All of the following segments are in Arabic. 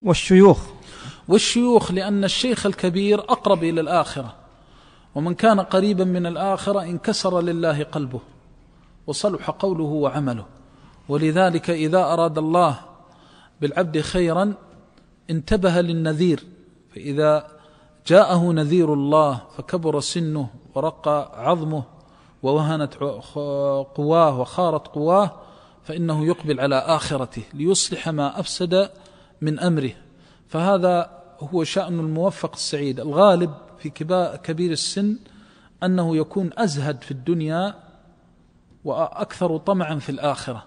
والشيوخ لأن الشيخ الكبير أقرب إلى الآخرة، ومن كان قريبا من الآخرة انكسر لله قلبه وصلح قوله وعمله. ولذلك إذا أراد الله بالعبد خيرا انتبه للنذير، فإذا جاءه نذير الله فكبر سنه ورق عظمه ووهنت قواه وخارت قواه فإنه يقبل على آخرته ليصلح ما أفسد من أمره. فهذا هو شأن الموفق السعيد. الغالب في كبير السن أنه يكون أزهد في الدنيا وأكثر طمعا في الآخرة.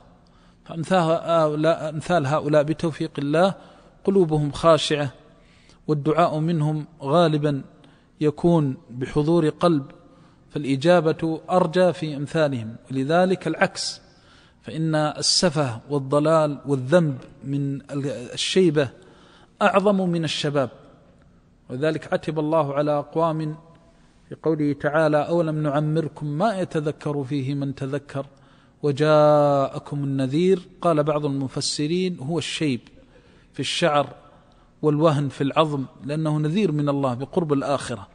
فأمثال هؤلاء بتوفيق الله قلوبهم خاشعة، والدعاء منهم غالبا يكون بحضور قلب، فالإجابة أرجى في أمثالهم. ولذلك العكس، فإن السفه والضلال والذنب من الشيبة أعظم من الشباب. ولذلك عتب الله على أقوام في قوله تعالى: أولم نعمركم ما يتذكر فيه من تذكر وجاءكم النذير. قال بعض المفسرين هو الشيب في الشعر والوهن في العظم، لأنه نذير من الله بقرب الآخرة.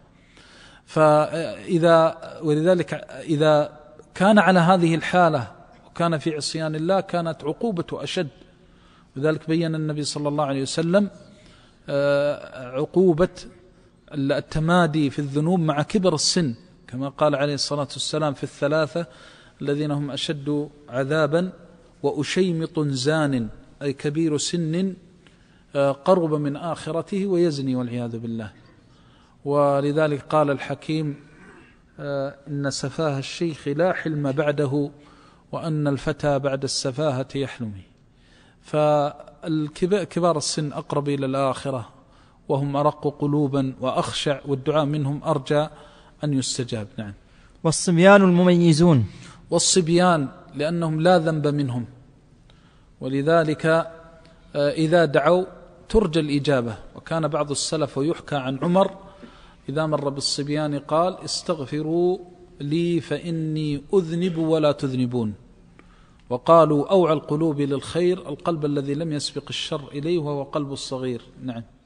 ولذلك إذا كان على هذه الحالة وكان في عصيان الله كانت عقوبته أشد. لذلك بين النبي صلى الله عليه وسلم عقوبة التمادي في الذنوب مع كبر السن، كما قال عليه الصلاة والسلام: في الثلاثة الذين هم أشد عذابا وأشيمط زان، أي كبير سن قرب من آخرته ويزني والعياذ بالله. ولذلك قال الحكيم: إن سفاه الشيخ لا حلم بعده، وأن الفتى بعد السفاهة يحلمي. فالكبار السن أقرب إلى الآخرة وهم أرق قلوبا وأخشع، والدعاء منهم أرجى أن يستجاب. نعم. والصبيان المميزون، والصبيان لأنهم لا ذنب منهم، ولذلك إذا دعوا ترجى الإجابة. وكان بعض السلف ويحكى عن عمر إذا مر بالصبيان قال: استغفروا لي فإني أذنب ولا تذنبون. وقالوا: أوعى القلوب للخير القلب الذي لم يسبق الشر إليه وهو قلب الصغير. نعم.